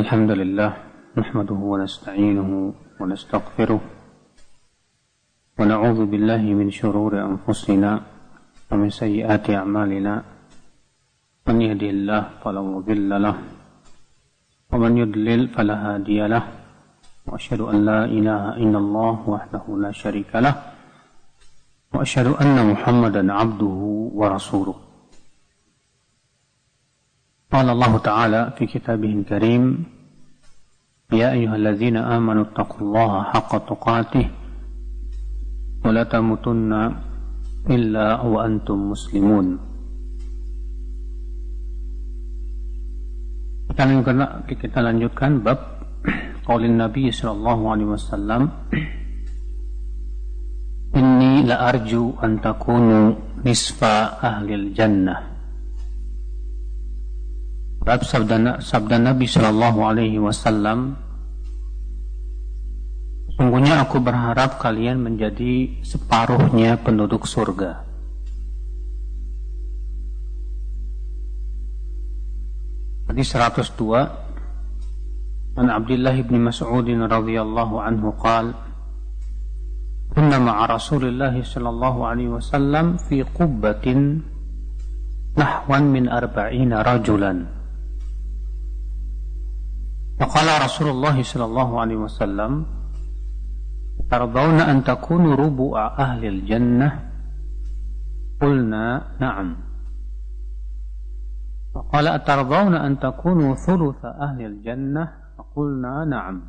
الحمد لله نحمده ونستعينه ونستغفره ونعوذ بالله من شرور أنفسنا ومن سيئات أعمالنا من يهده الله فلا مضل له ومن يضلل فلا هادي له وأشهد أن لا إله إلا الله وحده لا شريك له وأشهد أن محمدا عبده ورسوله. قال الله تعالى في كتابه الكريم يا أيها الذين آمنوا اتقوا الله حق تقاته ولا تموتن إلا وأنتم مسلمون. Kita lanjutkan bab qaulin Nabi sallallahu alaihi wasallam inni la arju an takunu nisfa ahlil jannah. Bab sabda Nabi sallallahu alaihi wasallam, sungguhnya aku berharap kalian menjadi separuhnya penduduk surga. Hadis 102 An Abdullah bin Mas'ud radhiyallahu anhu qala kunna ma'a Rasulillah sallallahu alaihi wasallam fi qubbatin nahwan min 40 rajulan. Faqala Rasulullah sallallahu alaihi wasallam tardawna an takunu rubu'a ahli al-jannah? Qulna na'am. Faqala atardawna an takunu thulutha ahli al-jannah? Qulna na'am.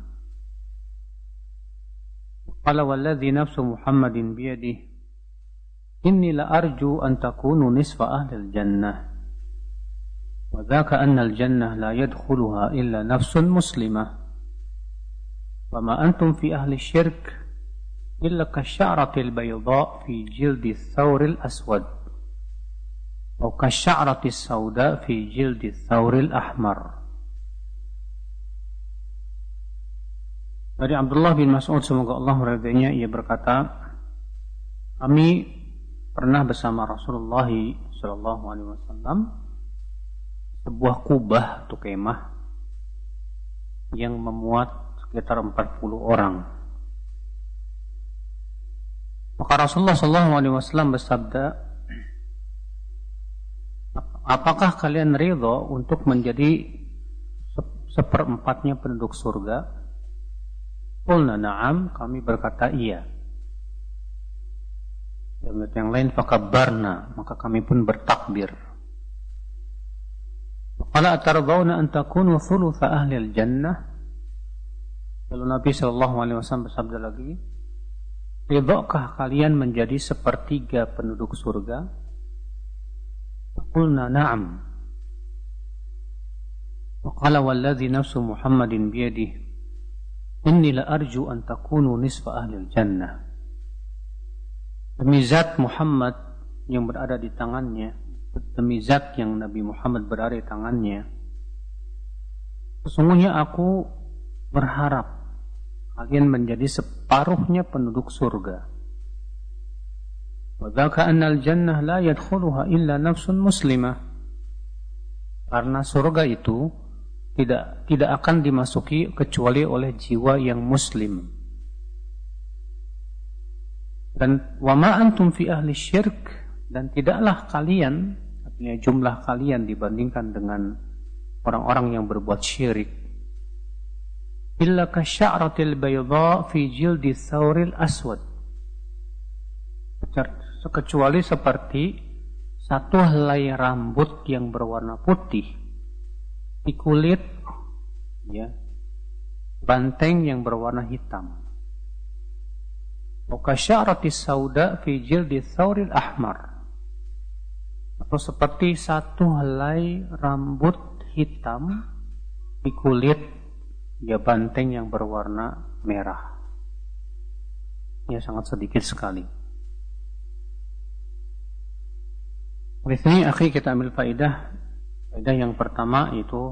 Qala walladhi nafsu Muhammadin biyadihi inni la arju an takunu nisfa ahli al-jannah. وذاك أن الجنة لا يدخلها إلا نفس مسلمة وما أنتم في أهل الشرك إلا كالشعرة البيضاء في جلد الثور الأسود أو كالشعرة السوداء في جلد الثور الأحمر. Dari Abdullah bin Mas'ud, semoga Allah meridainya, ia berkata, kami pernah bersama Rasulullah sallallahu alaihi wasallam sebuah kubah atau kemah yang memuat sekitar 40 orang. Maka Rasulullah SAW bersabda, apakah kalian ridha untuk menjadi seperempatnya penduduk surga? Qulna na'am, kami berkata iya. Yang lain fakabbarna, maka kami pun bertakbir. Qala atardawna an takunu thulutha ahli al-jannah? Lalu Nabi sallallahu alaihi wasallam bersabda lagi, ridhakah kalian menjadi sepertiga penduduk surga? Qulna na'am. Qala walladhi nafsu Muhammadin biyadihi inni la arju an takunu nisfa ahli al-jannah. Demi zat Muhammad yang berada di tangannya, demi zat yang Nabi Muhammad berada di tangannya, sesungguhnya aku berharap kalian menjadi separuhnya penduduk surga. Wa dzaka annal jannah la yadkhuluha illa nafsun muslimah. Karena surga itu tidak akan dimasuki kecuali oleh jiwa yang muslim. Dan wa ma antum fi ahli syirk, dan tidaklah kalian, jumlah kalian dibandingkan dengan orang-orang yang berbuat syirik, illa kasya'ratil bayda fi jildi thawril aswad, kecuali seperti satu helai rambut yang berwarna putih di kulit banteng yang berwarna hitam. Wa kasya'ratis sauda fi jildi thawril ahmar, atau seperti satu helai rambut hitam di kulit banteng yang berwarna merah. Sangat sedikit sekali. Di sini akhi kita ambil faedah yang pertama, itu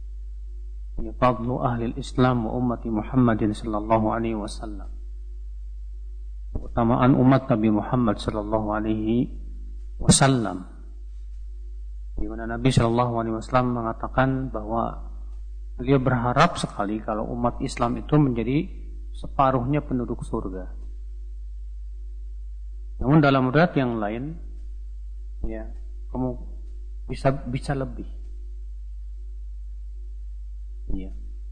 fadlu ahli Islam wa ummati Muhammadin sallallahu alaihi wasallam, keutamaan umat Nabi Muhammad sallallahu alaihi wasallam, di mana Nabi sallallahu alaihi wasallam mengatakan bahwa Beliau berharap sekali kalau umat Islam itu menjadi separuhnya penduduk surga. Namun dalam riwayat yang lain, ya, kamu bisa lebih. Ya.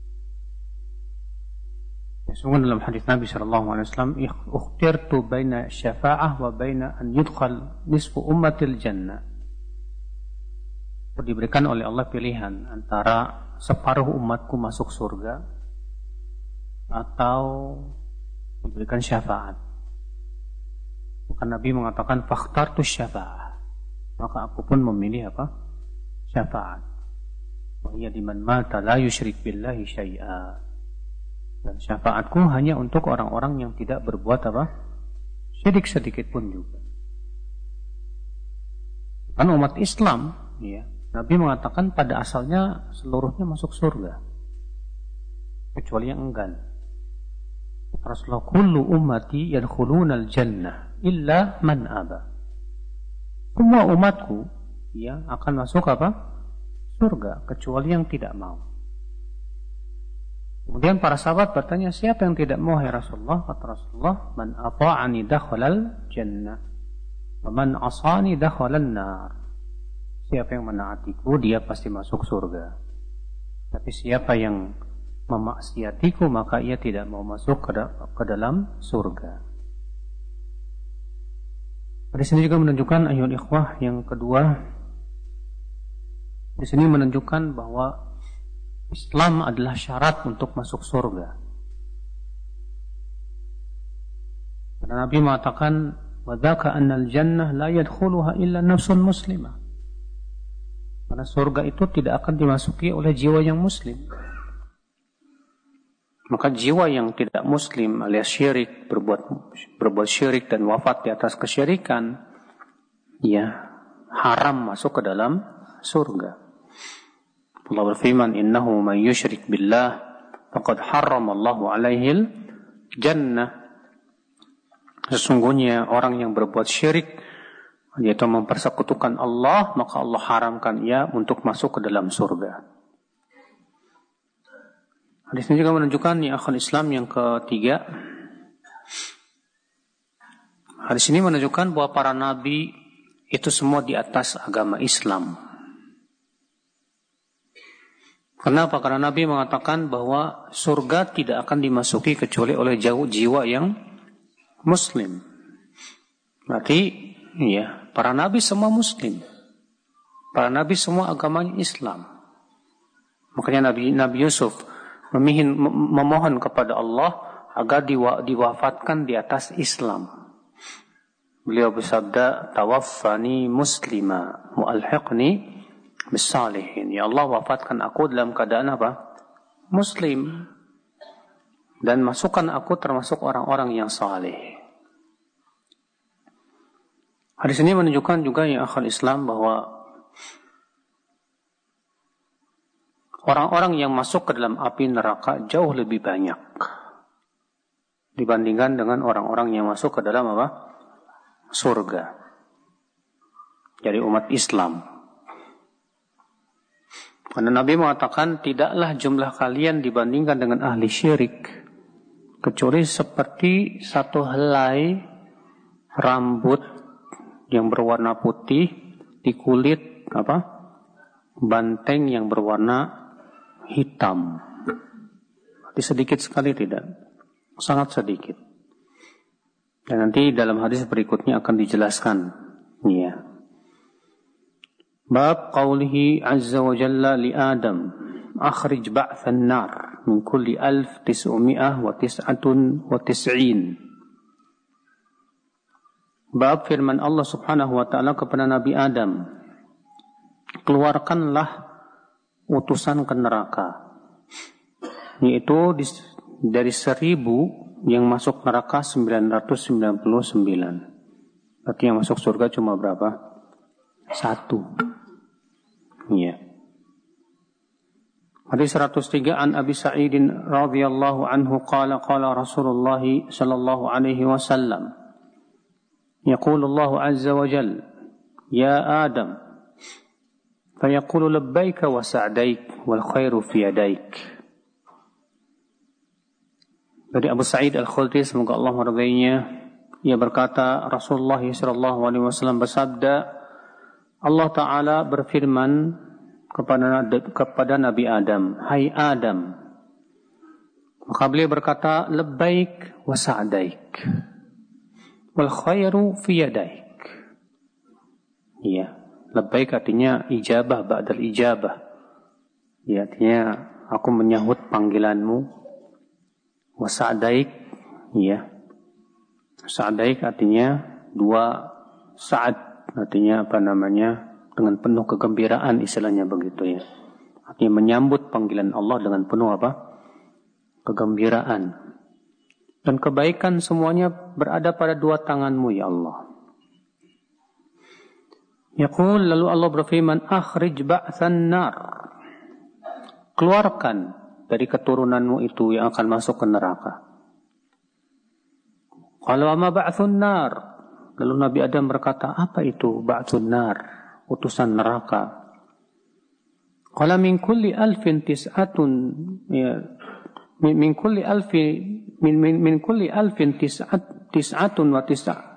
Sesungguhnya dalam hadis Nabi SAW, "Ukhtirtu baina syafa'ah wa baina an yudkhal nisfu ummatil jannah." Diberikan oleh Allah pilihan antara separuh umatku masuk surga atau diberikan syafaat. Maka Nabi mengatakan, "Fakhtartu syafa'ah." Maka aku pun memilih apa? Syafaat. Wa hiya liman mata la yusyrik billahi syai'a. Dan syafaatku hanya untuk orang-orang yang tidak berbuat apa? Syirik sedikit pun juga. Kan umat Islam, ya, Nabi mengatakan pada asalnya seluruhnya masuk surga, kecuali yang enggan. Rasulullah, kullu ummati yadkhulunal jannah illa man aba. Semua umatku, ya, akan masuk apa? Surga, kecuali yang tidak mau. Kemudian para sahabat bertanya, siapa yang tidak mau, hai Rasulullah? Kata Rasulullah, man ata'ani dakhalal jannah wa man asani dakhalan nar. Siapa yang menaatiku, dia pasti masuk surga. Tapi siapa yang memaksiatiku, maka ia tidak mau masuk ke dalam surga. Di sini juga menunjukkan, ayyuhal ikhwah, yang kedua, di sini menunjukkan bahwa Islam adalah syarat untuk masuk surga. Karena Nabi mengatakan, wa dzaka annal jannah la yadkhuluha illa nafsun muslimah. Karena surga itu tidak akan dimasuki oleh jiwa yang muslim. Maka jiwa yang tidak muslim alias syirik, berbuat syirik dan wafat di atas kesyirikan, ya, haram masuk ke dalam surga. Allah berfirman, innahu man yusyrik billah faqad harramallahu alaihil jannah. Sesungguhnya orang yang berbuat syirik, yaitu mempersekutukan Allah, maka Allah haramkan ia untuk masuk ke dalam surga. Hadis ini juga menunjukkan, ya akhul Islam, yang ketiga, hadis ini menunjukkan bahwa para nabi itu semua di atas agama Islam. Kenapa? Karena Nabi mengatakan bahwa surga tidak akan dimasuki kecuali oleh jiwa yang muslim. Berarti, ya, para nabi semua muslim. Para nabi semua agamanya Islam. Makanya Nabi Yusuf memohon kepada Allah agar diwafatkan di atas Islam. Beliau bersabda, tawaffani muslima wa alhiqni bisalihin. Ya Allah, wafatkan aku dalam keadaan apa? Muslim. Dan masukkan aku termasuk orang-orang yang saleh. Hadis ini menunjukkan juga, ya akhul Islam, bahwa orang-orang yang masuk ke dalam api neraka jauh lebih banyak dibandingkan dengan orang-orang yang masuk ke dalam apa? Surga. Jadi umat Islam. Karena Nabi mengatakan, tidaklah jumlah kalian dibandingkan dengan ahli syirik kecuali seperti satu helai rambut yang berwarna putih di kulit apa? Banteng yang berwarna hitam. Jadi sedikit sekali, tidak, sangat sedikit. Dan nanti dalam hadis berikutnya akan dijelaskan. Ya. Bab qawlihi azza wa jalla li Adam, akhrij ba'than nar min kulli 1999. Bab firman Allah subhanahu wa ta'ala kepada Nabi Adam, keluarkanlah utusan ke neraka, yaitu dari 1000 yang masuk neraka 999. Berarti yang masuk surga cuma berapa? 1. Ya. Hadis 103, an Abi Sa'idin radhiyallahu anhu qala qala Rasulullah sallallahu alaihi wasallam, yaqulu Allah azza wa jalla, ya Adam, fayaqulu labbaika wa sa'daik wal khairu fi yadaik. Dari Abu Sa'id Al-Khudri, semoga Allah meridainya, ia berkata, Rasulullah SAW bersabda, Allah Ta'ala berfirman kepada Nabi Adam, hai Adam. Maka beliau berkata, labbaik wa sa'daik wal khairu fi yadaik. Ya, labbaik artinya ijabah ba'dal ijabah. Ya, artinya aku menyahut panggilanmu. Wa sa'daik, ya. Sa'daik artinya dua sa'ad, artinya dengan penuh kegembiraan, istilahnya begitu ya. Artinya menyambut panggilan Allah dengan penuh kegembiraan. Dan kebaikan semuanya berada pada dua tanganmu ya Allah. Yaqul, lalu Allah berfirman, akhrij ba'than nar. Keluarkan dari keturunanmu itu yang akan masuk ke neraka. Qala wa ma ba'thun nar. Lalu Nabi Adam berkata, apa itu ba'thun nar? Utusan neraka. Qala min kulli alfin tis'atun, ya, min kulli alfin tis'atun wa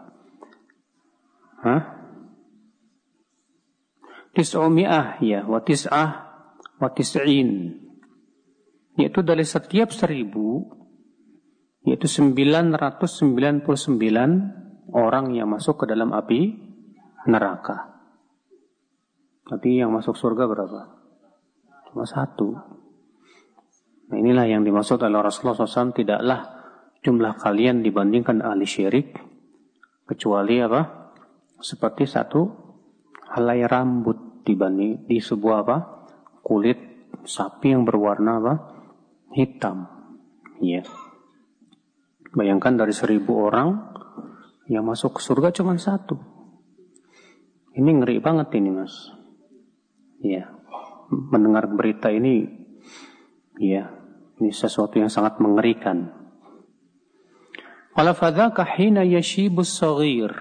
tis'umi'ah, ya, wa tis'ah wa tis'in. Yaitu dari setiap 1000, yaitu 999 orang yang masuk ke dalam api neraka. Tapi yang masuk surga berapa? Cuma 1. Nah, inilah yang dimaksud oleh Rasulullah SAW, tidaklah jumlah kalian dibandingkan ahli syirik kecuali apa? Seperti satu helai rambut dibanding di sebuah kulit sapi yang berwarna hitam. Ya. Bayangkan dari 1000 orang yang masuk ke surga cuma 1. Ini ngeri banget ini, Mas. Ya. Mendengar berita ini, ya, ini sesuatu yang sangat mengerikan. Qala fadzaka hina yashibus saghir.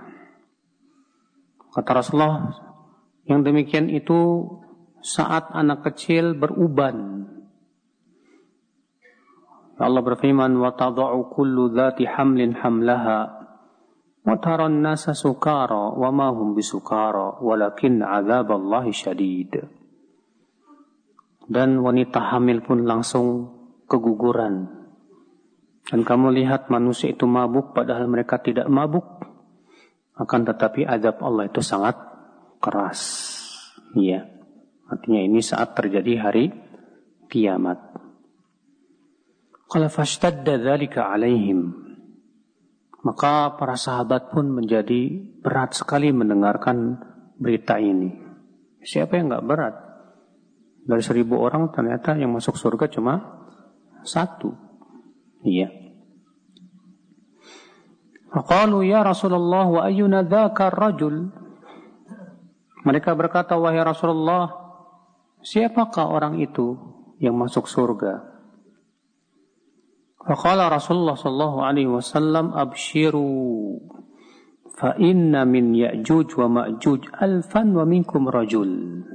Kata Rasulullah, yang demikian itu saat anak kecil beruban. Allah berfirman, wa tada'u kullu dhati hamlin hamlaha wa taran nasa sukara wa ma hum bisukara walakin 'adzaballahi syadid. Dan wanita hamil pun langsung keguguran. Dan kamu lihat manusia itu mabuk padahal mereka tidak mabuk. Akan tetapi azab Allah itu sangat keras. Ya. Artinya ini saat terjadi hari kiamat. Qala fashtadda dzalika 'alaihim. Maka para sahabat pun menjadi berat sekali mendengarkan berita ini. Siapa yang enggak berat? Dari 1000 orang ternyata yang masuk surga cuma 1. Iya. Faqalu ya Rasulullah wa ayyuna dzaka ar-rajul. Mereka berkata, wahai Rasulullah, siapakah orang itu yang masuk surga? Faqala Rasulullah sallallahu alaihi wasallam, abshiru fa inna min Ya'juj wa Ma'juj 1000 wa minkum rajul.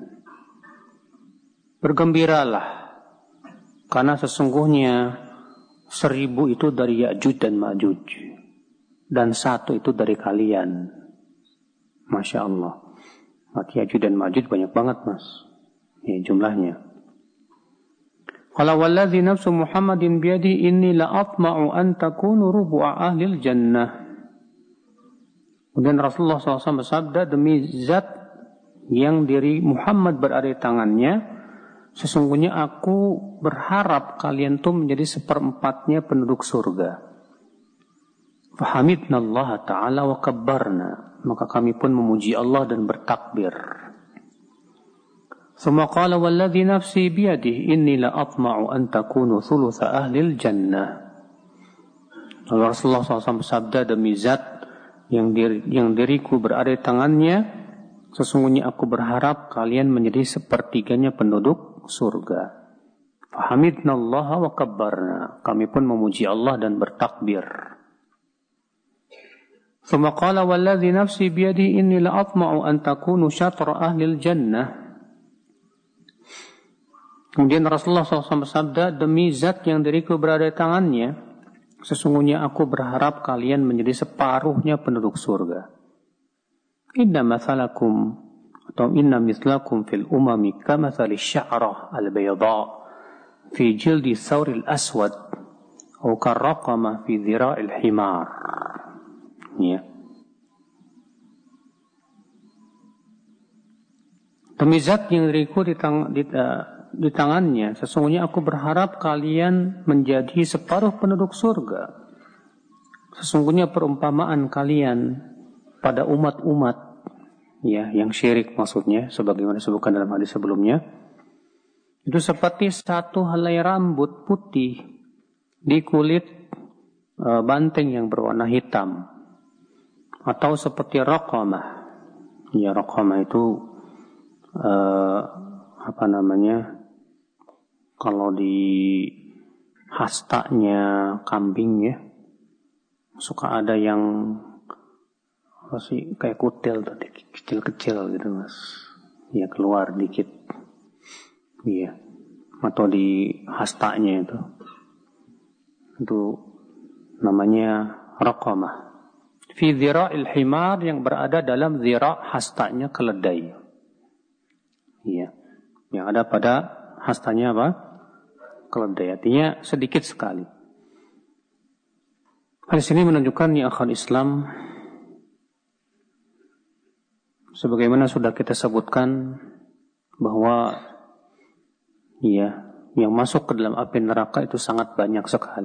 Bergembiralah, karena sesungguhnya 1000 itu dari Ya'juj dan Ma'juj, dan 1 itu dari kalian. Masya Allah. Maka Ya'juj dan Ma'juj banyak banget, Mas. Ya, jumlahnya. Qala walladzi nafsu Muhammadin biyadi inni la atma'u an takunu rubu'a ahlil jannah. Kemudian Rasulullah SAW bersabda, demi zat yang diri Muhammad berada di tangannya, sesungguhnya aku berharap kalian tuh menjadi 1/4 penduduk surga. Fahamidna Allah Ta'ala wa kabbarna. Maka kami pun memuji Allah dan bertakbir. Thumma qala walladzi nafsi biyadihi inni la atma'u an takunu thulutha ahlil jannah. Lalu Rasulullah SAW bersabda, demi zat yang diriku berada di tangannya, sesungguhnya aku berharap kalian menjadi 1/3 penduduk surga. Fahamidna Allah wa kabbarna. Kami pun memuji Allah dan bertakbir. Thumma qala walladzi nafsi biyadihi inni la atma'u an takunu syatra ahlil jannah. Kemudian Rasulullah SAW bersabda, demi zat yang diriku berada di tangannya, sesungguhnya aku berharap kalian menjadi separuhnya penduduk surga. Inna mathalakum atau inna mithlakum fil umami kamathali sya'rah al-bayda fi jildi thawril aswad atau karraqama fi dhira'il himar. Ya. Demi zat yang diriku di tangannya, sesungguhnya aku berharap kalian menjadi separuh penduduk surga. Sesungguhnya perumpamaan kalian pada umat-umat ya yang syirik maksudnya, sebagaimana disebutkan dalam hadis sebelumnya, itu seperti satu helai rambut putih di kulit banteng yang berwarna hitam, atau seperti raqamah. Ya, raqamah itu kalau di hastanya kambing ya, suka ada yang kayak kutil tuh, kecil-kecil gitu mas, ya keluar dikit, iya, atau di hastanya itu namanya raqamah. Fi dhira'il himar, yang berada dalam dhira' hastanya keledai, iya, yang ada pada hastanya apa? Keledai, artinya sedikit sekali. Hadis ini menunjukkan ya akhal Islam, sebagaimana sudah kita sebutkan bahwa ya yang masuk ke dalam api neraka itu sangat banyak sekali.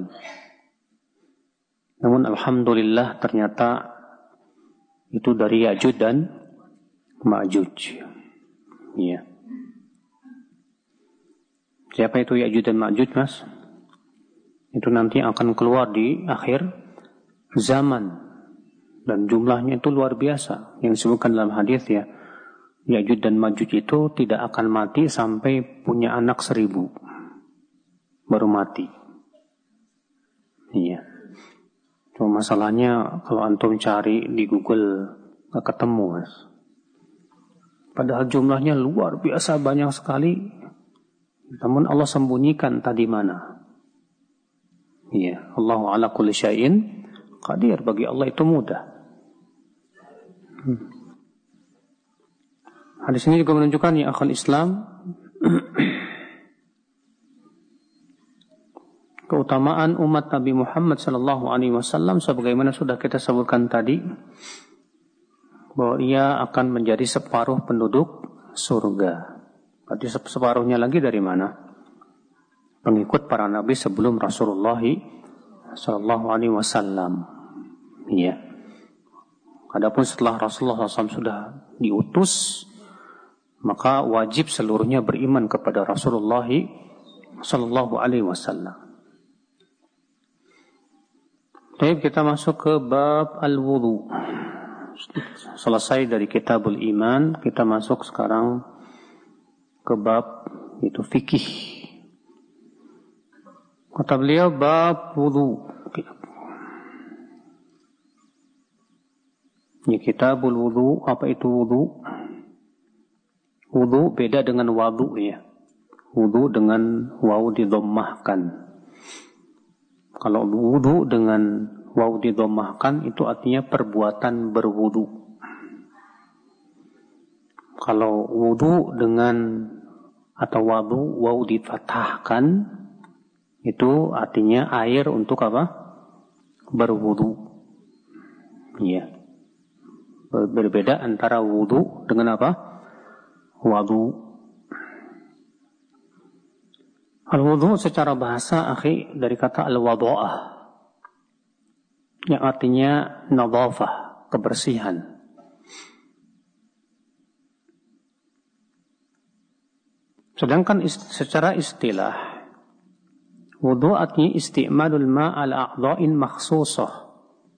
Namun alhamdulillah ternyata itu dari Ya'juj dan Ma'juj. Ya. Siapa itu Ya'juj dan Ma'juj, Mas? Itu nanti akan keluar di akhir zaman, dan jumlahnya itu luar biasa. Yang disebutkan dalam hadis ya, Ya'juj dan Ma'juj itu tidak akan mati sampai punya anak 1000 baru mati. Iya. Cuma masalahnya kalau antum cari di Google gak ketemu, Mas. Padahal jumlahnya luar biasa banyak sekali. Namun Allah sembunyikan tadi mana. Iya, Allahu ala kulli syai'in qadir, bagi Allah itu mudah. Hadis ini juga menunjukkan ya akhal Islam keutamaan umat Nabi Muhammad sallallahu alaihi wasallam, sebagaimana sudah kita sebutkan tadi, bahwa ia akan menjadi separuh penduduk surga. Berarti separuhnya lagi dari mana? Pengikut para nabi sebelum Rasulullah sallallahu alaihi wasallam. Iya. Adapun setelah Rasulullah SAW sudah diutus, maka wajib seluruhnya beriman kepada Rasulullah sallallahu alaihi wasallam. Baik, kita masuk ke bab al-wudu. Selesai dari kitabul iman, kita masuk sekarang ke bab itu fikih. Kata beliau bab wudu. Ini kitabul wudu. Apa itu wudu? Wudu beda dengan wadu ya. Wudu dengan waw didommahkan. Kalau wudu dengan waw didommahkan itu artinya perbuatan berwudu. Kalau wudu dengan atau wadu waw difathahkan, itu artinya air untuk apa? Berwudu. Iya. Berbeda antara wudu dengan apa? Wadu. Al-wudu secara bahasa akhi dari kata al-wadu'ah, yang artinya nadhafah, kebersihan. Sedangkan secara istilah, wudu artinya isti'malul ma'al a'dha'in makhsusah.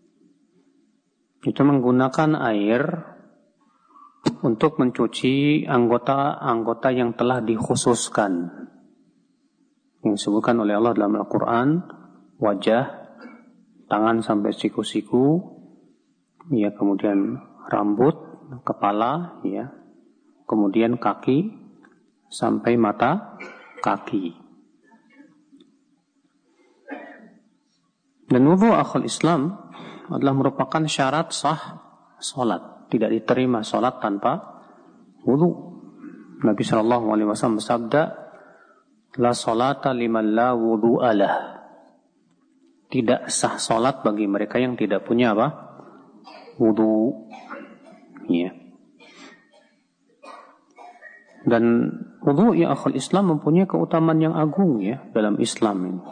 Itu menggunakan air untuk mencuci anggota-anggota yang telah dikhususkan, yang disebutkan oleh Allah dalam Al-Quran, wajah, tangan sampai siku-siku, ya, kemudian rambut, kepala, ya, kemudian kaki sampai mata kaki. Dan wudu akhul Islam adalah merupakan syarat sah salat. Tidak diterima salat tanpa wudu. Nabi SAW bersabda, la salata liman la wudu'a lah. Tidak sah salat bagi mereka yang tidak punya apa? Wudu. Ya. Dan wudu ya akhul Islam mempunyai keutamaan yang agung ya dalam Islam ini.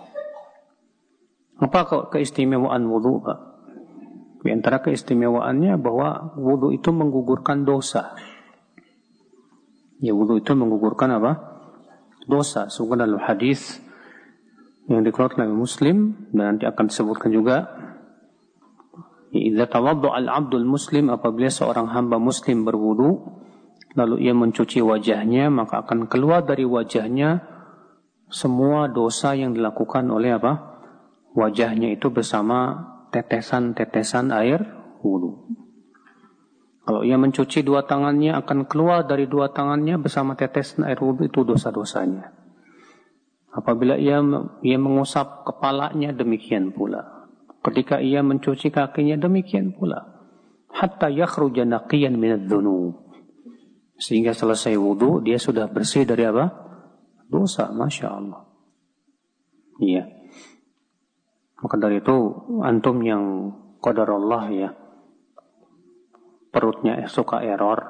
Apa keistimewaan wudu, Pak? Di antara keistimewaannya bahwa wudu itu menggugurkan dosa. Ya, wudu itu menggugurkan apa? Dosa. Sungguh dalam hadis yang dikeluarkan oleh Muslim dan nanti akan disebutkan juga, idza tawadda al-'abdul muslim, apabila seorang hamba muslim berwudu lalu ia mencuci wajahnya, maka akan keluar dari wajahnya semua dosa yang dilakukan oleh apa? Wajahnya itu bersama tetesan-tetesan air wudu. Kalau ia mencuci dua tangannya, akan keluar dari dua tangannya bersama tetesan air wudu itu dosa-dosanya. Apabila ia mengusap kepalanya, demikian pula. Ketika ia mencuci kakinya, demikian pula. Hatta yakhruja naqiyan minadz-dzunub. Sehingga selesai wudu, dia sudah bersih dari apa? Dosa, Masya Allah. Iya. Maka dari itu, antum yang qadarullah ya, perutnya suka error,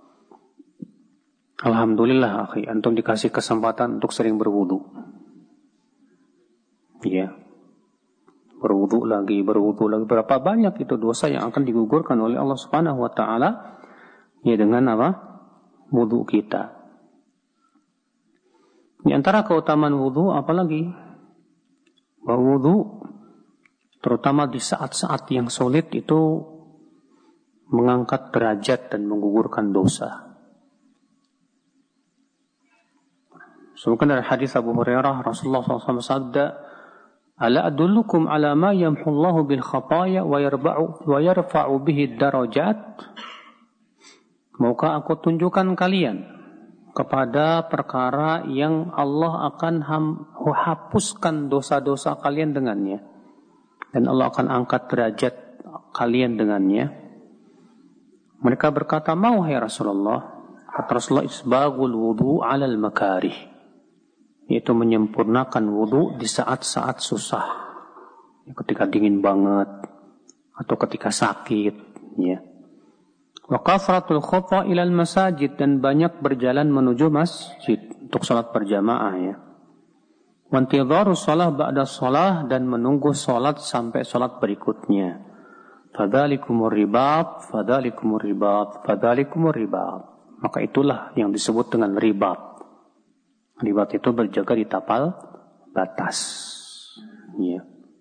alhamdulillah akhi, antum dikasih kesempatan untuk sering berwudu. Iya. Berwudu lagi. Berapa banyak itu dosa yang akan digugurkan oleh Allah Subhanahu wa taala ya dengan apa? Wudu kita. Di antara keutamaan wudu apalagi? Bahwa wudu terutama di saat-saat yang sulit itu mengangkat derajat dan menggugurkan dosa. Sebutkan dari hadis Abu Hurairah, Rasulullah SAW bersabda, "Ala adullukum ala ma yamhullahu bil khataya wa yarfa'u bihi darajat?" Maukah aku tunjukkan kalian kepada perkara yang Allah akan hapuskan dosa-dosa kalian dengannya, dan Allah akan angkat derajat kalian dengannya? Mereka berkata, mau hai Rasulullah. Kata Rasulullah, isbagul wudu alal makarih, yaitu menyempurnakan wudu di saat-saat susah, ketika dingin banget atau ketika sakit, ya. Wa kasratul khutwa ilal masajid, dan banyak berjalan menuju masjid untuk salat berjamaah, ya. Wa intidharu shalah ba'da shalah, dan menunggu salat sampai salat berikutnya. Fadzalikumur ribat, fadzalikumur ribat, fadzalikumur ribat. Maka itulah yang disebut dengan ribat. Ribat itu berjaga di tapal batas. Ya.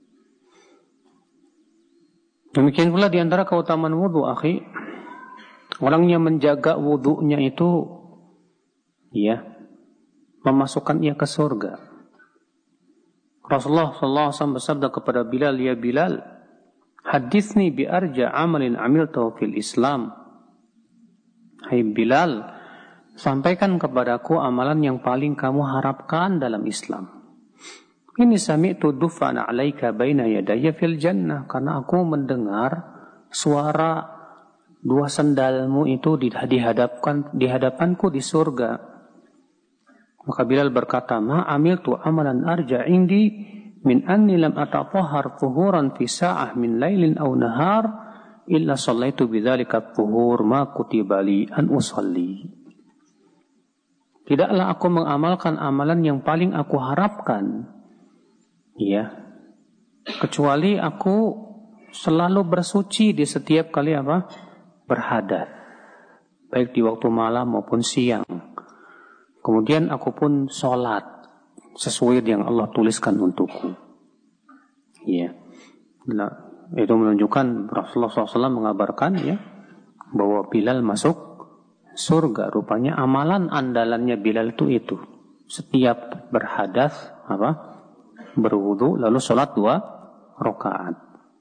Demikian pula di antara keutamaan wudu, akhi, orang yang menjaga wudunya itu, ya, memasukkan ia ke surga. Rasulullah SAW bersabda kepada Bilal, ya Bilal, hadithni bi arja amalin amiltahu fil Islam. Hai Bilal, sampaikan kepadaku amalan yang paling kamu harapkan dalam Islam. Ini sami'tu dufana 'alaika baina yadayya fil jannah, karena aku mendengar suara dua sandalmu itu di hadapanku di surga. Maka Bilal berkata, ma amiltu amalan arja indi min anni lam atatahhar thuhuran fi sa'ah min lailin aw nahar illa sallaitu bidzalika at-thuhur ma kutiba li an usalli. Tidaklah aku mengamalkan amalan yang paling aku harapkan, ya, kecuali aku selalu bersuci di setiap kali apa? Berhadas, baik di waktu malam maupun siang. Kemudian aku pun sholat sesuai yang Allah tuliskan untukku. Ya, nah, itu menunjukkan Rasulullah SAW mengabarkan, ya, bahwa Bilal masuk surga. Rupanya amalan andalannya Bilal itu setiap berhadas, apa? Berwudu lalu sholat 2 rakaat.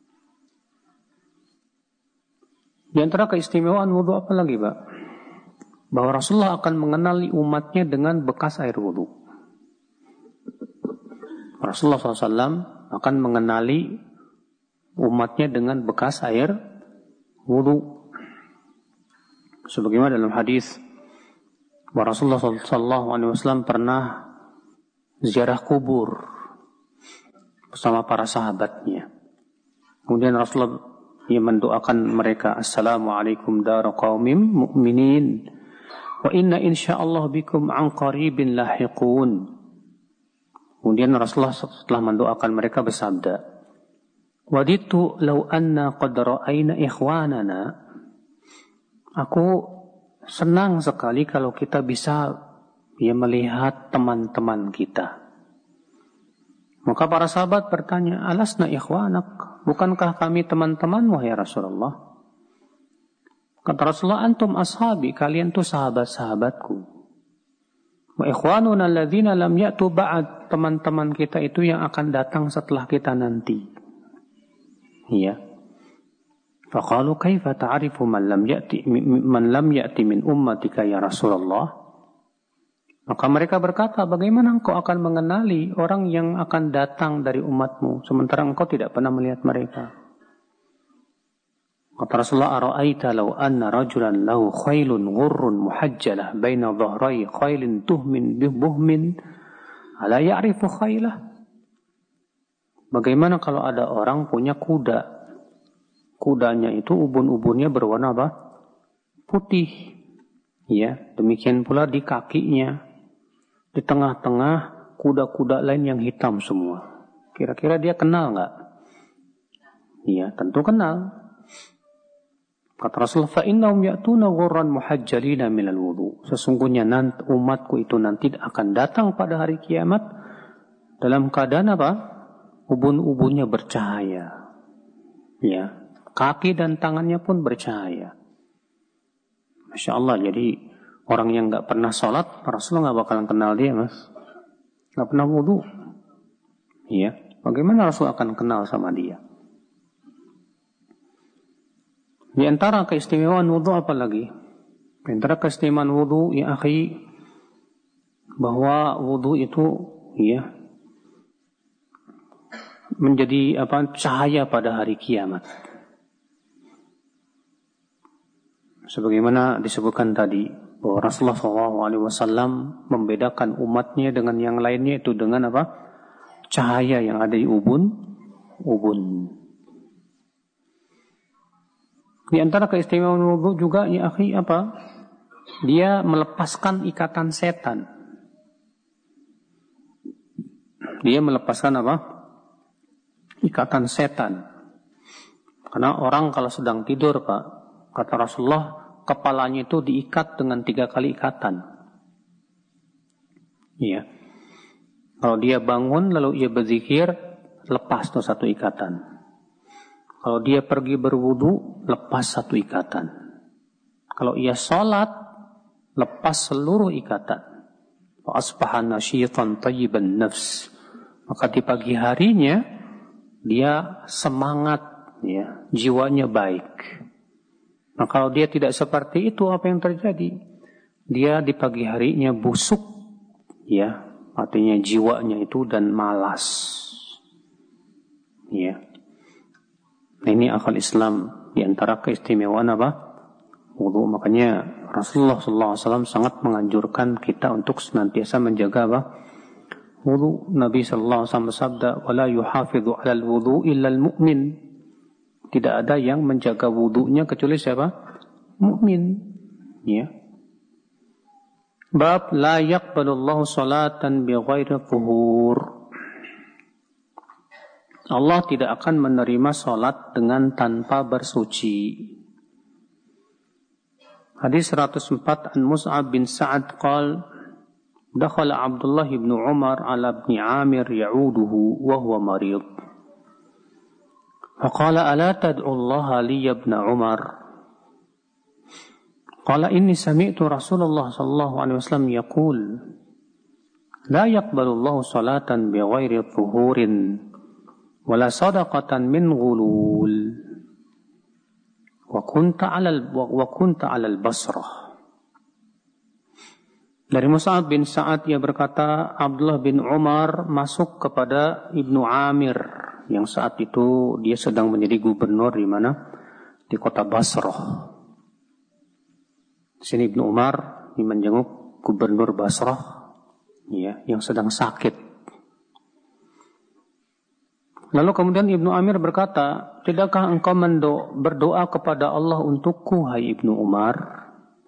Di antara keistimewaan wudu apa lagi, Pak? Bahwa Rasulullah akan mengenali umatnya dengan bekas air wudu. Rasulullah SAW akan mengenali umatnya dengan bekas air wudu. Sebagaimana dalam hadis bahwa Rasulullah SAW pernah ziarah kubur bersama para sahabatnya. Kemudian Rasulullah mendoakan mereka, Assalamualaikum dara qaumin mu'minin wa inna insyaallah bikum an qaribin lahiqun. Kemudian Rasulullah setelah mendoakan mereka bersabda, waditu law anna qad ra'ayna ikhwanana. Aku senang sekali kalau kita bisa melihat teman-teman kita. Maka para sahabat bertanya, alasna ikhwanak? Bukankah kami teman-temanmu ya Rasulullah? Kata Rasulullah, antum ashabi, kalian tuh sahabat-sahabatku. Wa ikhwanuna alladzina lam ya'tu ba'd, teman-teman kita itu yang akan datang setelah kita nanti. Iya. Faqalu kaifa ta'rifu man lam ya'ti min ummatika ya Rasulullah? Maka mereka berkata, bagaimana engkau akan mengenali orang yang akan datang dari umatmu sementara engkau tidak pernah melihat mereka? Kata Rasulullah, ara'aita law anna rajulan lahu khailun ghurrun muhajjalah baina dhahrai khailin tuhmin buhmin ala ya'rifu khailah? Bagaimana kalau ada orang punya kuda? Kudanya itu ubun-ubunnya berwarna apa? Putih. Ya, demikian pula di kakinya. Di tengah-tengah kuda-kuda lain yang hitam semua. Kira-kira dia kenal nggak? Iya, tentu kenal. Kata Rasulullah, فَإِنَّهُمْ يَأْتُونَ غُرًّا مُحَجَّلِينَ مِنَ الْوُضُوءِ. Sesungguhnya umatku itu nanti akan datang pada hari kiamat dalam keadaan apa? Ubun-ubunnya bercahaya. Ya. Kaki dan tangannya pun bercahaya. Masya Allah, jadi orang yang gak pernah sholat, Rasulullah gak bakalan kenal dia, mas. Gak pernah wudu. Iya. Bagaimana Rasul akan kenal sama dia? Di antara keistimewaan wudu apa lagi? Di antara keistimewaan wudu, ya akhi, bahwa wudu itu, ya, menjadi cahaya pada hari kiamat. Sebagaimana disebutkan tadi bahwa Rasulullah SAW membedakan umatnya dengan yang lainnya itu dengan apa? Cahaya yang ada di ubun. Di antara keistimewaan wudu juga ya akhi apa? Dia melepaskan ikatan setan. Dia melepaskan apa? Ikatan setan. Karena orang kalau sedang tidur, Pak, kata Rasulullah, kepalanya itu diikat dengan 3 kali ikatan. Iya. Kalau dia bangun lalu ia berzikir, lepas tuh 1 ikatan. Kalau dia pergi berwudu, lepas 1 ikatan. Kalau ia sholat, lepas seluruh ikatan. Wa asbaha nasyitan tayyiban nafs. Maka di pagi harinya dia semangat, ya, jiwanya baik. Nah, kalau dia tidak seperti itu, apa yang terjadi? Dia di pagi harinya busuk, ya, artinya jiwanya itu dan malas, ya. Nah, ini akal Islam di antara keistimewaan apa? Wudu. Makanya Rasulullah SAW sangat menganjurkan kita untuk senantiasa menjaga apa? Wudu. Nabi SAW bersabda, "Wala yuhafidhu 'alal wudu illa al-mu'min." Tidak ada yang menjaga wudunya kecuali siapa? Mukmin. Ya. Bab la yaqbalullahu salatan bighairi tuhur. Allah tidak akan menerima salat dengan tanpa bersuci. Hadis 104 an Mus'ab bin Sa'ad qala dakhala Abdullah bin Umar ala ibn Amir ya'uduhu wa huwa marid. فقال ألا تدعو الله لي يا ابن عمر قال إني سمعت رسول الله صلى الله عليه وسلم يقول لا يقبل الله صلاة بغير طهور ولا صدقة من غلول وكنت على البصرة Dari Mus'ab bin Sa'ad ia berkata, Abdullah bin Umar masuk kepada Ibnu Amir yang saat itu dia sedang menjadi gubernur di mana? Di kota Basrah. Di sini Ibnu Umar menjenguk gubernur Basrah ya, yang sedang sakit. Lalu kemudian Ibnu Amir berkata, tidakkah engkau berdoa kepada Allah untukku, hai Ibnu Umar?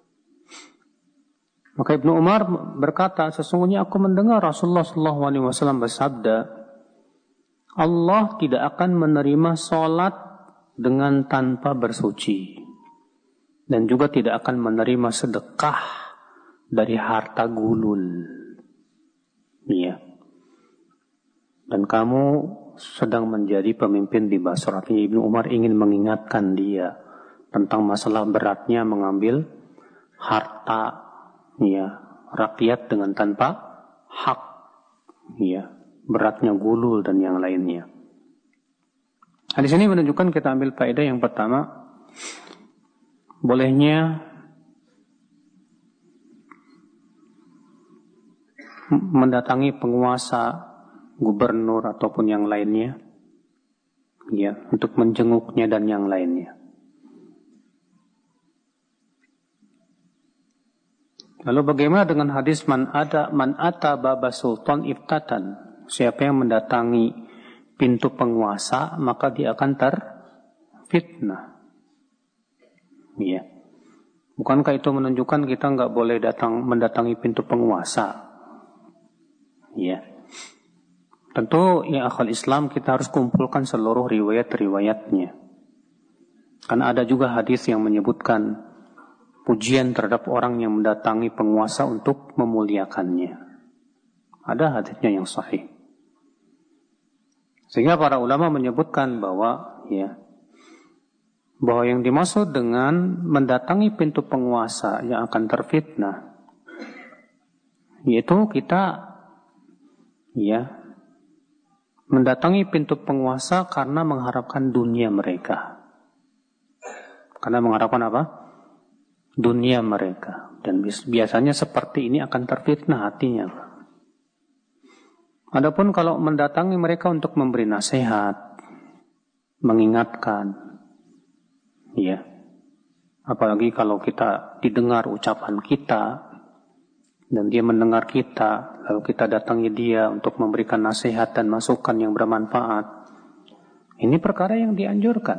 Maka Ibnu Umar berkata, sesungguhnya aku mendengar Rasulullah SAW bersabda, Allah tidak akan menerima salat dengan tanpa bersuci, dan juga tidak akan menerima sedekah dari harta gulul. Iya. Dan kamu sedang menjadi pemimpin di Basrah. Ibnu Umar ingin mengingatkan dia tentang masalah beratnya mengambil harta ya rakyat dengan tanpa hak, ya beratnya gulul dan yang lainnya. Hadis ini menunjukkan kita ambil faedah yang pertama, bolehnya mendatangi penguasa, gubernur ataupun yang lainnya, ya untuk menjenguknya dan yang lainnya. Lalu bagaimana dengan hadis man ata baba sultan iftatan? Siapa yang mendatangi pintu penguasa maka dia akan terfitnah. Iya. Bukankah itu menunjukkan kita enggak boleh mendatangi pintu penguasa? Iya. Tentu ya akhwal Islam kita harus kumpulkan seluruh riwayat-riwayatnya. Karena ada juga hadis yang menyebutkan pujian terhadap orang yang mendatangi penguasa untuk memuliakannya. Ada hadisnya yang sahih. Sehingga para ulama menyebutkan bahwa yang dimaksud dengan mendatangi pintu penguasa yang akan terfitnah, yaitu kita mendatangi pintu penguasa karena mengharapkan dunia mereka. Karena mengharapkan apa? Dunia mereka. Dan biasanya seperti ini akan terfitnah hatinya. Adapun kalau mendatangi mereka untuk memberi nasihat, mengingatkan, apalagi kalau kita didengar ucapan kita dan dia mendengar kita, lalu kita datangi dia untuk memberikan nasihat dan masukan yang bermanfaat, ini perkara yang dianjurkan.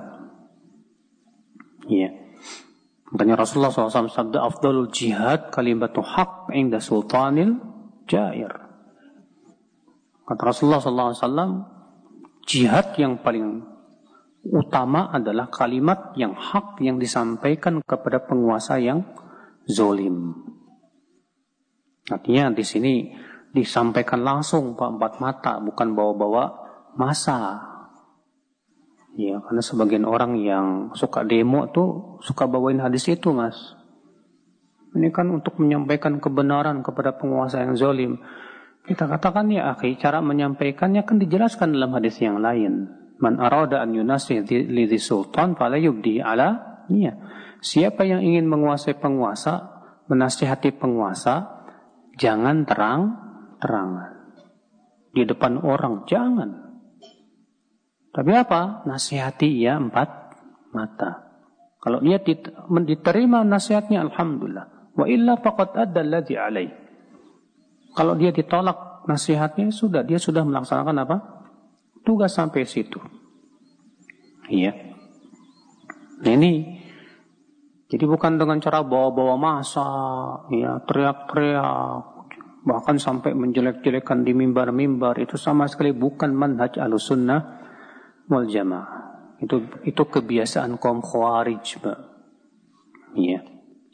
Makanya Rasulullah SAW sabda, afdalul jihad kalimatu haq inda sultanil jair. Kata Rasulullah SAW, jihad yang paling utama adalah kalimat yang hak yang disampaikan kepada penguasa yang zolim. Artinya di sini disampaikan langsung Pak empat mata, bukan bawa-bawa masa. Ya, karena sebagian orang yang suka demo tuh suka bawain hadis itu, Mas. Ini kan untuk menyampaikan kebenaran kepada penguasa yang zalim. Kita katakan ya akhi, cara menyampaikannya kan dijelaskan dalam hadis yang lain. Man arada an yunasih li sultan fala yubdi ala niyah. Siapa yang ingin menguasai penguasa, menasihati penguasa, jangan terang-terangan. Di depan orang jangan. Tapi apa? Nasihati ia empat mata. Kalau dia diterima nasihatnya, alhamdulillah. Wa illa faqad adda alladhi alaih. Kalau dia ditolak nasihatnya, dia sudah melaksanakan apa? Tugas sampai situ. Iya. Nah ini, jadi bukan dengan cara bawa-bawa masa, teriak-teriak, bahkan sampai menjelek-jelekan di mimbar-mimbar, itu sama sekali bukan manhaj Ahlussunnah wal Jamaah. Itu kebiasaan kaum Khawarij, Pak. Iya.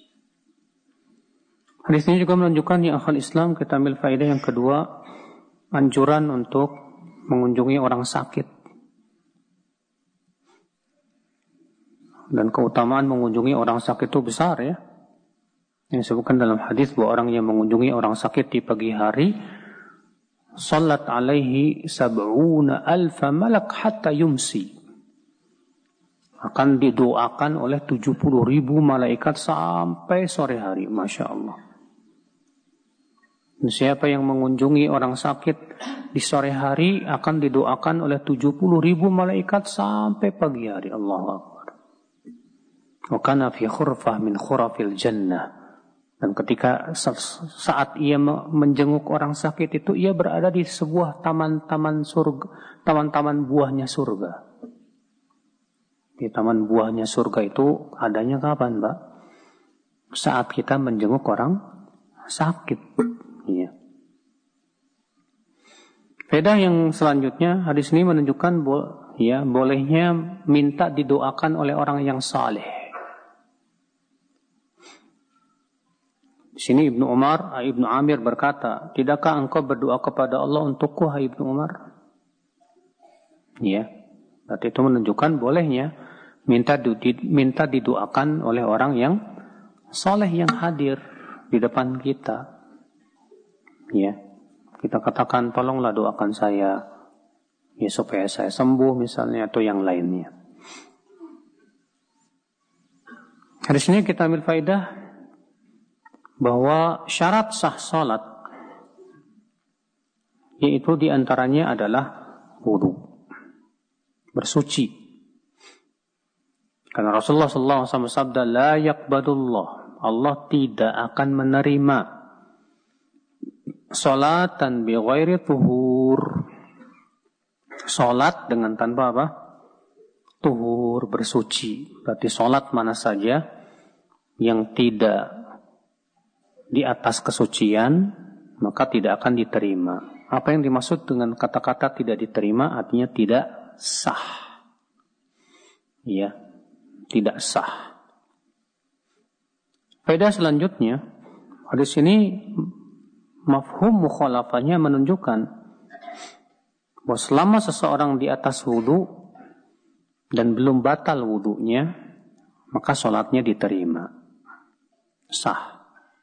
Hadis ini juga menunjukkan ya akhwal Islam, kita ambil faedah yang kedua, anjuran untuk mengunjungi orang sakit. Dan keutamaan mengunjungi orang sakit itu besar ya. Yang disebutkan dalam hadis bahwa orang yang mengunjungi orang sakit di pagi hari, salat alaihi sab'una alfa malak hatta yumsi. Akan didoakan oleh 70.000 malaikat sampai sore hari. Masya Allah. Siapa yang mengunjungi orang sakit di sore hari akan didoakan oleh 70.000 malaikat sampai pagi hari. Allahu Akbar. Wa kana fi khurfah min khurafil jannah. Dan ketika saat ia menjenguk orang sakit itu, ia berada di sebuah taman-taman surga, taman-taman buahnya surga. Di taman buahnya surga itu adanya kapan, Mbak? Saat kita menjenguk orang sakit. Iya. Faedah yang selanjutnya, hadis ini menunjukkan bolehnya minta didoakan oleh orang yang saleh. Di sini Ibnu Amir berkata, tidakkah engkau berdoa kepada Allah untukku, hai Ibnu Umar? Ya, berarti itu menunjukkan bolehnya minta didoakan oleh orang yang saleh yang hadir di depan kita. Ya, kita katakan tolonglah doakan saya, ya supaya saya sembuh misalnya atau yang lainnya. Hadis ini kita ambil faedah bahwa syarat sah salat yaitu diantaranya adalah wudu, bersuci. Karena Rasulullah SAW bersabda, la yaqbadullah, Allah tidak akan menerima salatan bi ghairi tuhur, salat dengan tanpa apa? Tuhur, bersuci. Berarti salat mana saja yang tidak di atas kesucian, maka tidak akan diterima. Apa yang dimaksud dengan kata-kata tidak diterima? Artinya tidak sah. Ya, tidak sah. Faedah selanjutnya, hadis ini mafhum mukhalafahnya menunjukkan bahwa selama seseorang di atas wudu dan belum batal wudunya, maka sholatnya diterima, sah.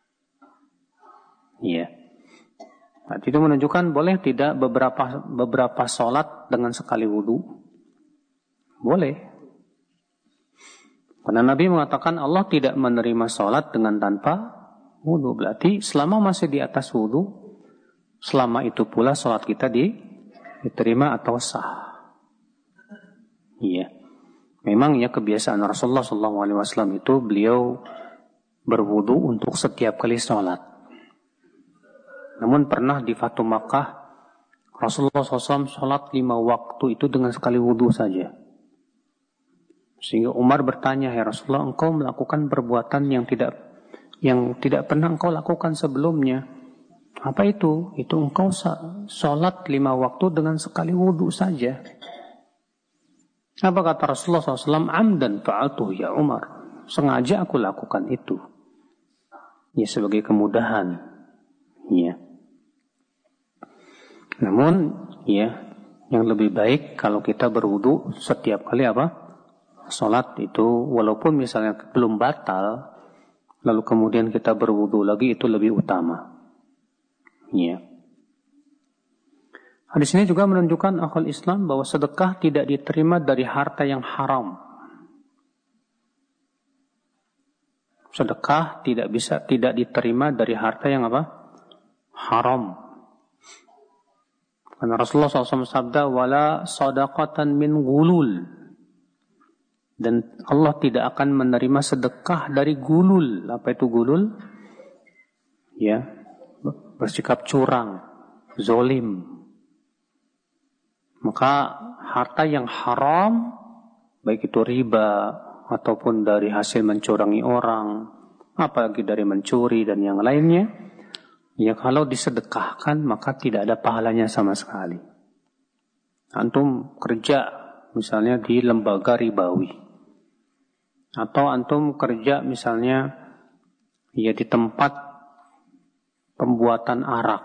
Ya. Nah, itu menunjukkan boleh tidak beberapa sholat dengan sekali wudu? Boleh. Karena Nabi mengatakan Allah tidak menerima sholat dengan tanpa wudu. Berarti selama masih di atas wudu, selama itu pula sholat kita diterima atau sah. Iya. Memang ya kebiasaan Rasulullah SAW itu beliau berwudu untuk setiap kali sholat. Namun pernah di Fatu Makkah Rasulullah SAW sholat 5 waktu itu dengan sekali wudu saja. Sehingga Umar bertanya, ya Rasulullah, engkau melakukan perbuatan yang tidak pernah engkau lakukan sebelumnya. Apa itu? Itu engkau sholat 5 waktu dengan sekali wudu saja. Apa kata Rasulullah SAW? Amdan fa'altuh ya Umar. Sengaja aku lakukan itu. Ya sebagai kemudahan. Ya. Namun, ya, yang lebih baik kalau kita berwudu setiap kali apa? Sholat itu, walaupun misalnya belum batal, lalu kemudian kita berwudu lagi, itu lebih utama. Ya. Hadis ini juga menunjukkan akal Islam bahwa sedekah tidak diterima dari harta yang haram. Sedekah tidak diterima dari harta yang apa? Haram. Karena Rasulullah SAW sabda, wala sadaqatan min gulul. Dan Allah tidak akan menerima sedekah dari gulul. Apa itu gulul? Ya, bersikap curang, zolim. Maka harta yang haram, baik itu riba ataupun dari hasil mencurangi orang, apalagi dari mencuri dan yang lainnya, ya kalau disedekahkan maka tidak ada pahalanya sama sekali. Antum kerja misalnya di lembaga ribawi, atau antum kerja misalnya ya di tempat pembuatan arak,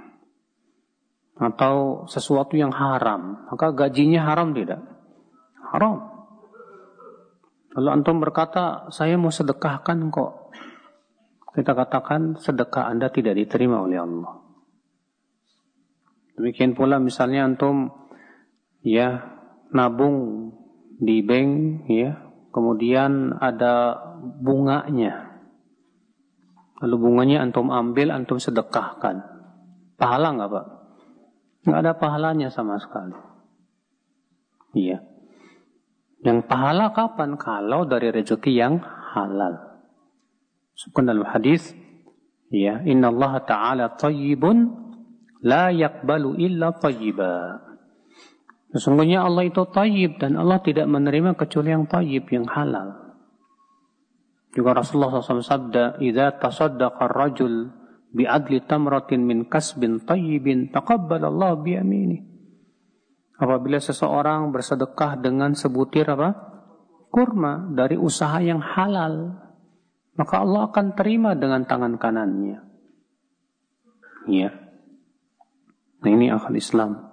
atau sesuatu yang haram, maka gajinya haram tidak? Haram. Lalu antum berkata, saya mau sedekahkan kok. Kita katakan sedekah Anda tidak diterima oleh Allah. Demikian pula misalnya antum ya nabung di bank ya, kemudian ada bunganya. Lalu bunganya antum ambil, antum sedekahkan. Pahala nggak Pak? Nggak ada pahalanya sama sekali. Iya. Yang pahala kapan? Kalau dari rezeki yang halal. Sebutkan dalam hadis, ya, Inna Allah Ta'ala tayyibun la yakbalu illa tayyiba. Sesungguhnya Allah itu tayyib dan Allah tidak menerima kecuali yang tayyib, yang halal. Juga Rasulullah SAW sabda, "Idza tasaddaqa ar-rajul bi'adli tamratin min kasbin tayyibin taqabbala Allah bi yaminihi." Apabila seseorang bersedekah dengan sebutir kurma dari usaha yang halal, maka Allah akan terima dengan tangan kanannya. Ya. Nah, ini akal Islam.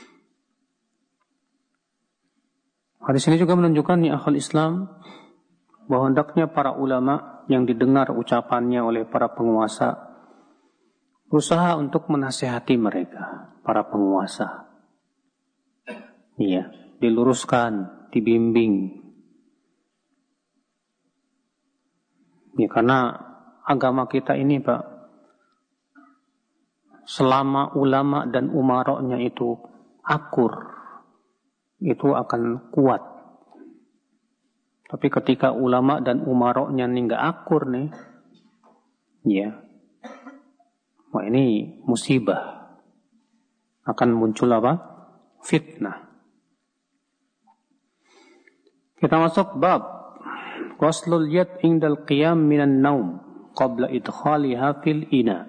Hadis ini juga menunjukkan nih akal Islam bahwa hendaknya para ulama yang didengar ucapannya oleh para penguasa berusaha untuk menasihati mereka, para penguasa. Iya, diluruskan, dibimbing. Ya, karena agama kita ini, Pak, selama ulama dan umaroknya itu akur, itu akan kuat. Tapi ketika ulama dan umaroknya ini nggak akur nih, ya, wah ini musibah. Akan muncul fitnah. Kita masuk bab ghuslul yad indal qiyam minan naum qabla idkhaliha fil ina.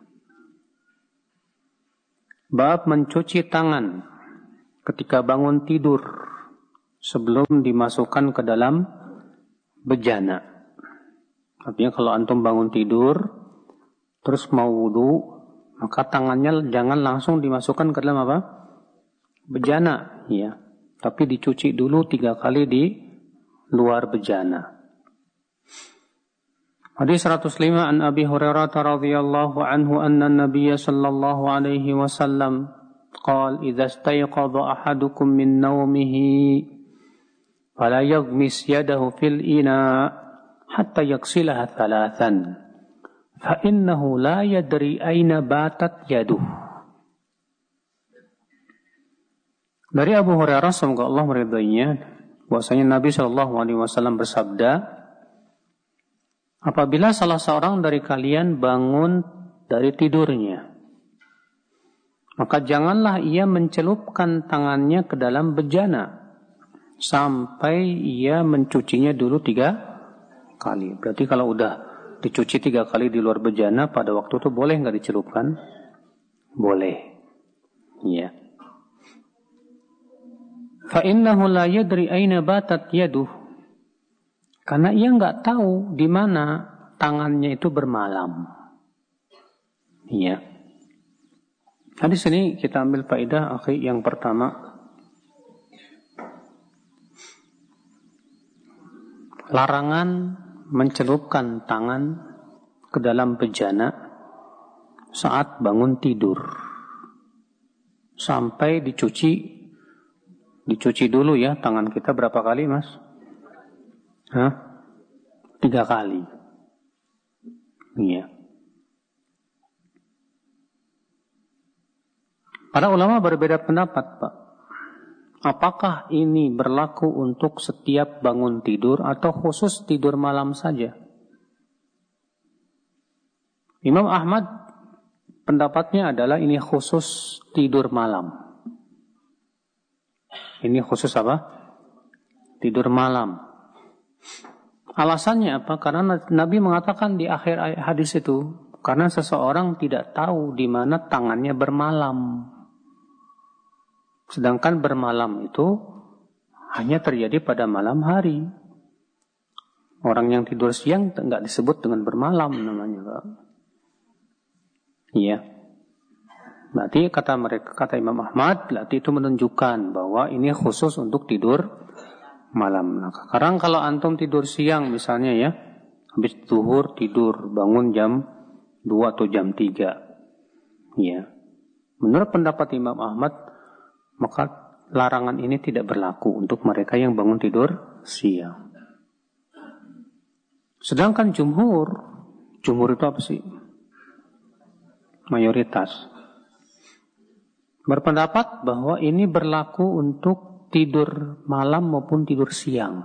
Bab mencuci tangan ketika bangun tidur sebelum dimasukkan ke dalam bejana. Artinya kalau antum bangun tidur terus mau wudu, maka tangannya jangan langsung dimasukkan ke dalam bejana, ya. Tapi dicuci dulu 3 kali di luar bejana. Hadis 105 an Abi Hurairah radhiyallahu anhu anna Nabiy sallallahu alaihi wasallam qala idza istayqadha ahadukum min nawmihi fala yaghmis yadahu fil ina hatta yaghsilaha thalathan fa innahu la yadri aina batat yaduhu. Dari Abu Hurairah semoga Allah meridainya, bahwasanya Nabi Shallallahu Alaihi Wasallam bersabda, apabila salah seorang dari kalian bangun dari tidurnya, maka janganlah ia mencelupkan tangannya ke dalam bejana sampai ia mencucinya dulu 3 kali. Berarti kalau udah dicuci 3 kali di luar bejana, pada waktu itu boleh nggak dicelupkan? Boleh. Iya. Fa'innahu la yadri aina batat yaduh. Karena ia nggak tahu di mana tangannya itu bermalam. Iya. Di sini kita ambil faedah akhi yang pertama. Larangan mencelupkan tangan ke dalam bejana saat bangun tidur. Sampai dicuci dulu ya tangan kita berapa kali, Mas? 3 kali. Iya. Para ulama berbeda pendapat, Pak. Apakah ini berlaku untuk setiap bangun tidur atau khusus tidur malam saja? Imam Ahmad pendapatnya adalah ini khusus tidur malam. Ini khusus tidur malam. Alasannya apa? Karena Nabi mengatakan di akhir hadis itu, karena seseorang tidak tahu di mana tangannya bermalam. Sedangkan bermalam itu hanya terjadi pada malam hari. Orang yang tidur siang enggak disebut dengan bermalam namanya, Pak. Iya. Berarti kata Imam Ahmad, berarti itu menunjukkan bahwa ini khusus untuk tidur malam. Nah, sekarang kalau antum tidur siang misalnya ya, habis zuhur tidur, bangun jam 2 atau jam 3. Ya. Menurut pendapat Imam Ahmad, maka larangan ini tidak berlaku untuk mereka yang bangun tidur siang. Sedangkan jumhur itu apa sih? Mayoritas. berpendapat bahwa ini berlaku untuk tidur malam maupun tidur siang.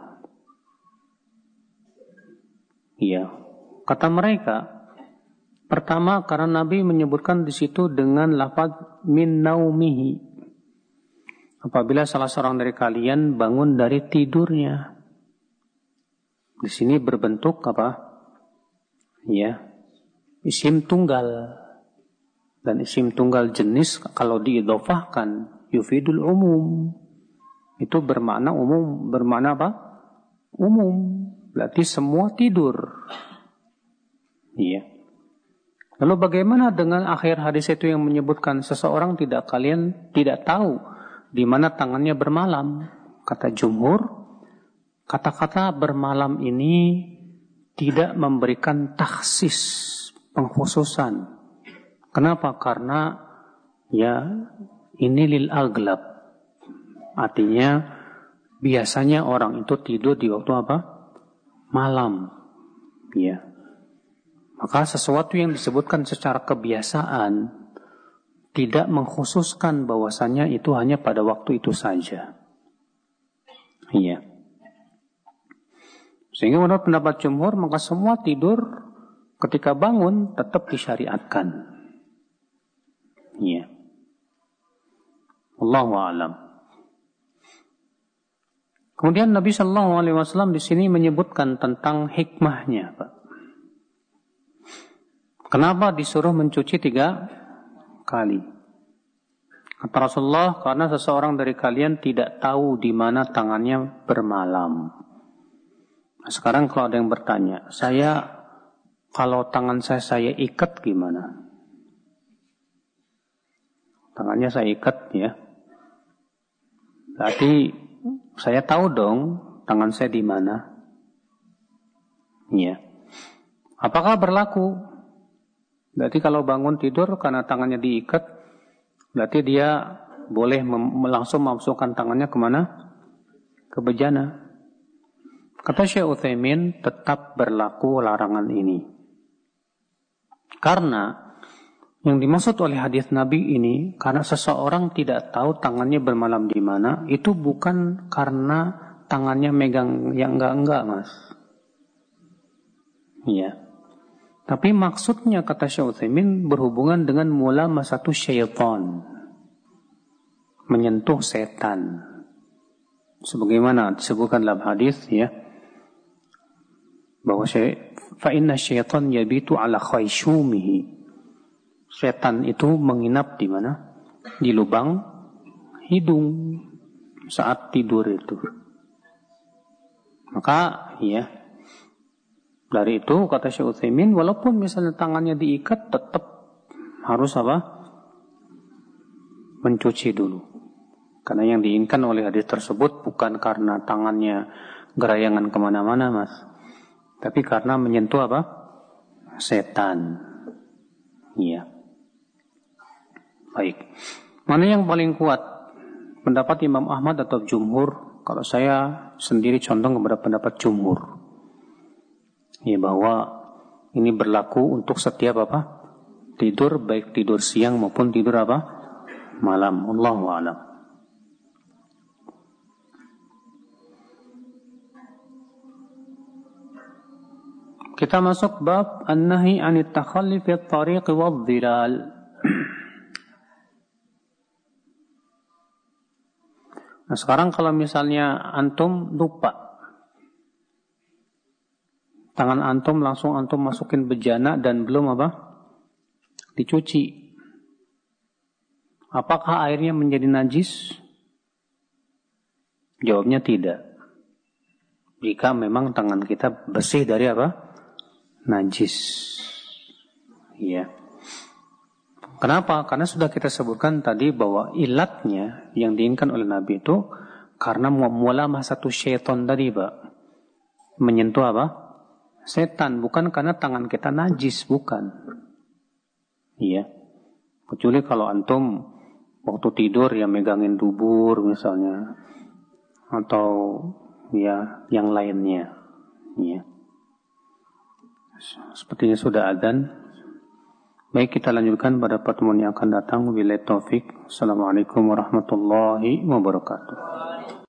Iya, kata mereka, pertama karena Nabi menyebutkan di situ dengan lafaz min naumihi. Apabila salah seorang dari kalian bangun dari tidurnya. Di sini berbentuk apa? Ya, isim tunggal. Dan isim tunggal jenis kalau diidhofahkan yufidul umum. Itu bermakna umum, bermakna apa? Umum. Berarti semua tidur. Iya. Lalu bagaimana dengan akhir hadis itu yang menyebutkan seseorang kalian tidak tahu di mana tangannya bermalam? Kata jumhur, kata-kata bermalam ini tidak memberikan taksis, pengkhususan. Kenapa? Karena ya ini lil aglab. Artinya biasanya orang itu tidur di waktu apa? Malam. Ya. Maka sesuatu yang disebutkan secara kebiasaan tidak mengkhususkan bahwasanya itu hanya pada waktu itu saja. Iya. Sehingga menurut pendapat jumhur, maka semua tidur ketika bangun tetap disyariatkan. Iya. Wallahu a'lam. Kemudian Nabi Shallallahu Alaihi Wasallam di sini menyebutkan tentang hikmahnya, Pak. Kenapa disuruh mencuci 3 kali? Kata Rasulullah, karena seseorang dari kalian tidak tahu di mana tangannya bermalam. Nah, sekarang kalau ada yang bertanya, kalau tangan saya ikat gimana? Tangannya saya ikat ya. Berarti saya tahu dong tangan saya di mana. Ya. Apakah berlaku? Berarti kalau bangun tidur karena tangannya diikat, berarti dia boleh langsung memasukkan tangannya kemana? Ke bejana. Kata Syekh Utsaimin, tetap berlaku larangan ini. Karena yang dimaksud oleh hadis Nabi ini, karena seseorang tidak tahu tangannya bermalam di mana, itu bukan karena tangannya megang yang enggak, Mas. Iya. Tapi maksudnya kata Syekh Utsaimin berhubungan dengan mulamasatu syaitan. Menyentuh setan. Sebagaimana disebutkan dalam hadis ya, bahwa fa inna syaitan yabitu ala khayshumihi. Setan itu menginap di mana? Di lubang hidung saat tidur itu. Maka ya, dari itu kata Syekh Utsaimin, walaupun misalnya tangannya diikat, tetap harus apa? Mencuci dulu. Karena yang diinginkan oleh hadis tersebut bukan karena tangannya gerayangan kemana-mana, Mas, tapi karena menyentuh apa? Setan. Iya. Baik. Mana yang paling kuat? Pendapat Imam Ahmad atau jumhur? Kalau saya sendiri condong kepada pendapat jumhur. Ya, bahwa ini berlaku untuk setiap apa? Tidur, baik tidur siang maupun tidur apa? Malam. Allahu a'lam. Kita masuk bab an-nahi 'anit takhalli fi at-tariq wadh-dhilal. Nah, sekarang kalau misalnya antum lupa, tangan antum langsung antum masukin bejana dan belum apa? Dicuci. Apakah airnya menjadi najis? Jawabnya tidak. Jika memang tangan kita bersih dari apa? Najis. Iya. Kenapa? Karena sudah kita sebutkan tadi bahwa ilatnya yang diinginkan oleh Nabi itu karena mulamasatu syaitan tadi, Pak. Menyentuh apa? Setan, bukan karena tangan kita najis, bukan. Iya. Kecuali kalau antum waktu tidur ya megangin dubur misalnya, atau ya yang lainnya. Iya. Sepertinya sudah adzan. Baik, kita lanjutkan pada pertemuan yang akan datang. Wabillahi taufik. Assalamualaikum warahmatullahi wabarakatuh.